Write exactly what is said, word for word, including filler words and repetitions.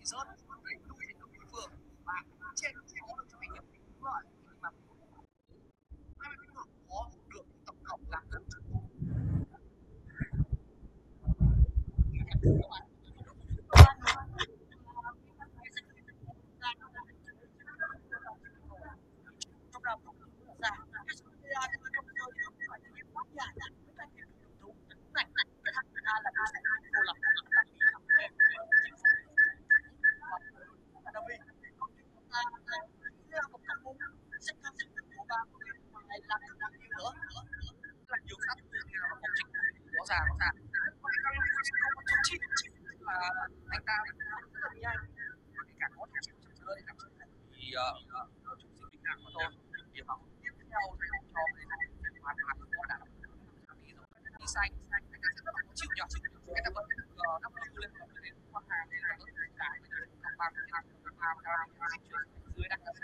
rớt để nuôi thành công đối phương và trên có được cho mình những lợi mà hai mươi phút có được tổng cộng là gần trong năm ra cái số ra thì nó không chơi được phải những quá nhà với các cái thủ này cái thằng ra là cô lập là vì là một công bố sẽ tham dự của ba người này làm làm nhiều nữa là nhiều khác nào nó không chỉnh rõ ràng rõ ràng không có thông chi là anh ta rất là nhanh và cái cả có thể chịu chậm rơi thì chúng sinh bình đẳng mà thôi điểm tiếp theo thì cho cái hoàn toàn có đã đi rồi đi xanh anh ta sẽ rất là khó chịu nhỉ anh ta vẫn đắp lưu lên đến khoang hàng nên là tất cả các ba cái hàng hàng hàng dưới đặt